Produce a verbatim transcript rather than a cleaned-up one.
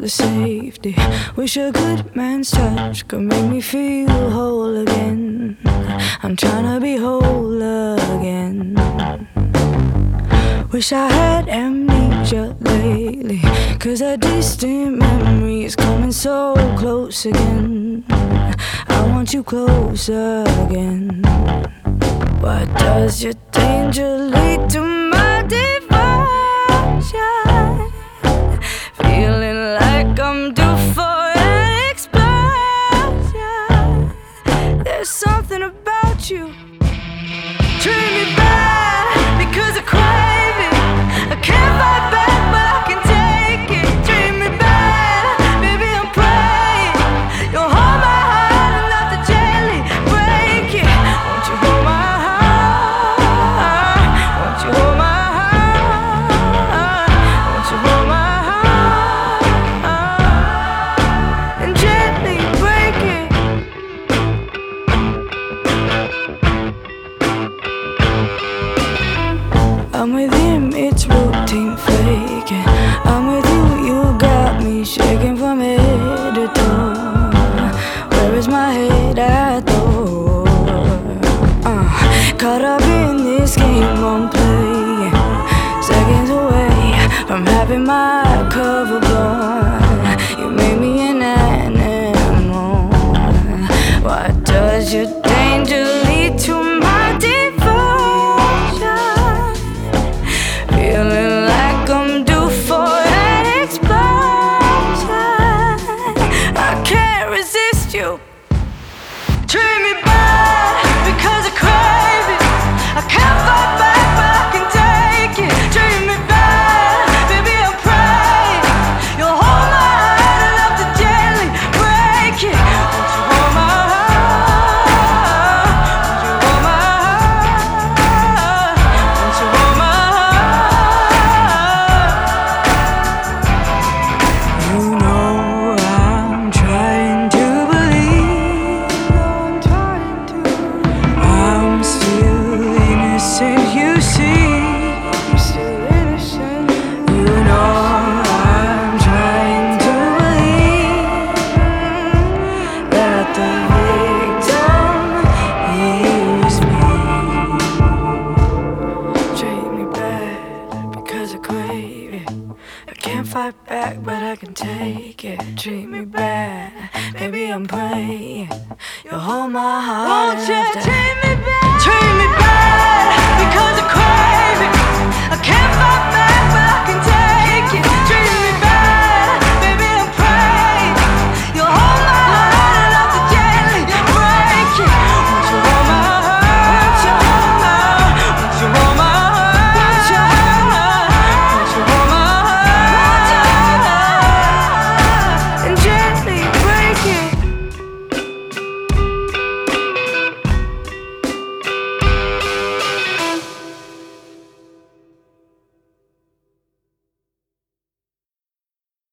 safety. Wish a good man's touch could make me feel whole again. I'm trying to be whole again. Wish I had amnesia lately, 'cause a distant memory is coming so close again. I want you closer again. Why does your danger lead to my devotion? Feeling like I'm due for an explosion. There's something about you, treat me bad because I crave it. I can't fight back, but I can take it. Treat me bad, baby, I'm praying you'll hold my heart and not the jelly break it. Won't you hold my heart? Won't you hold my heart? Won't you hold my heart and gently break it? I'm with him, it's routine faking. I'm with you, you got me shaking from head to toe. Where is my head at though? Uh, caught up in this game I'm playing, seconds away from having my cover